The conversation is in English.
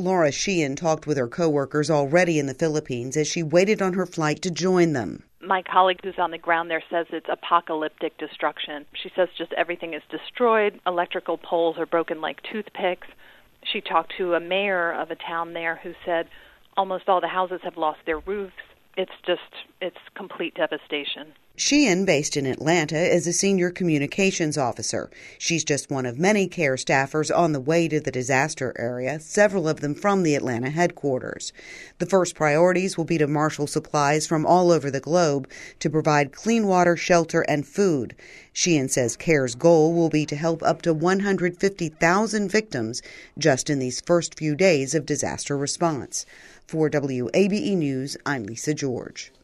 Laura Sheehan talked with her coworkers already in the Philippines as she waited on her flight to join them. My colleague who's on the ground there says it's apocalyptic destruction. She says just everything is destroyed. Electrical poles are broken like toothpicks. She talked to a mayor of a town there who said almost all the houses have lost their roofs. It's complete devastation. Sheehan, based in Atlanta, is a senior communications officer. She's just one of many CARE staffers on the way to the disaster area, several of them from the Atlanta headquarters. The first priorities will be to marshal supplies from all over the globe to provide clean water, shelter, and food. Sheehan says CARE's goal will be to help up to 150,000 victims just in these first few days of disaster response. For WABE News, I'm Lisa George.